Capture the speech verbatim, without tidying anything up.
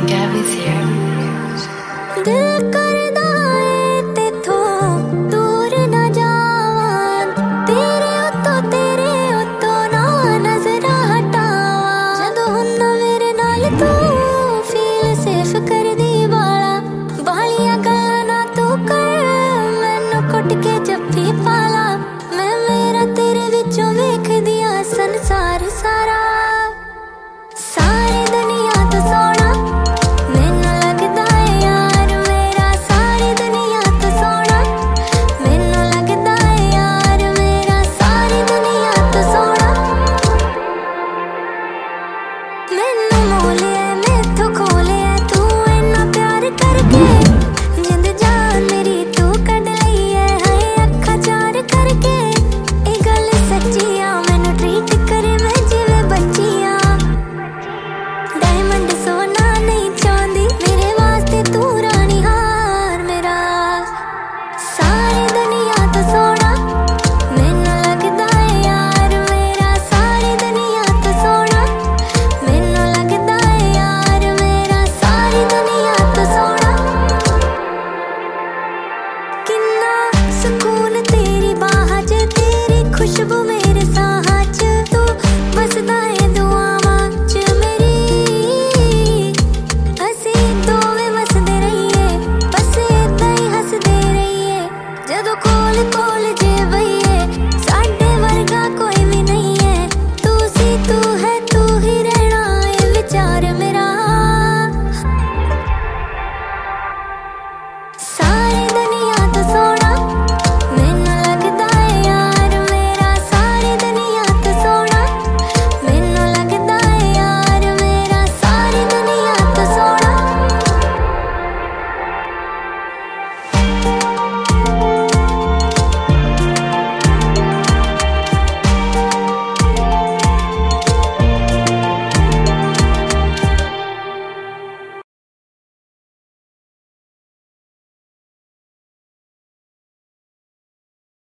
get with you. दिल करदा है तेथों दूर न जावां, तेरे उत्तों तेरे उत्तों ना नजरां हटावां। जदों हुंदा मेरे नाल तू फील सेफ करदी बाला, बालियां गल्लां ना तू कर मैनू कुट के जप्फी पाला। मैं मेरा तेरे विचों वेखदी आ संसार सारा, सारी दुनिया तो सोना मैनू लगदा है यार मेरा। सारी दुनिया तो सोना मैनू लगदा है यार मेरा। सारी दुनिया तो सोना मैनू मोह लिया मैथों खो लिया तू इन्ना प्यार करके।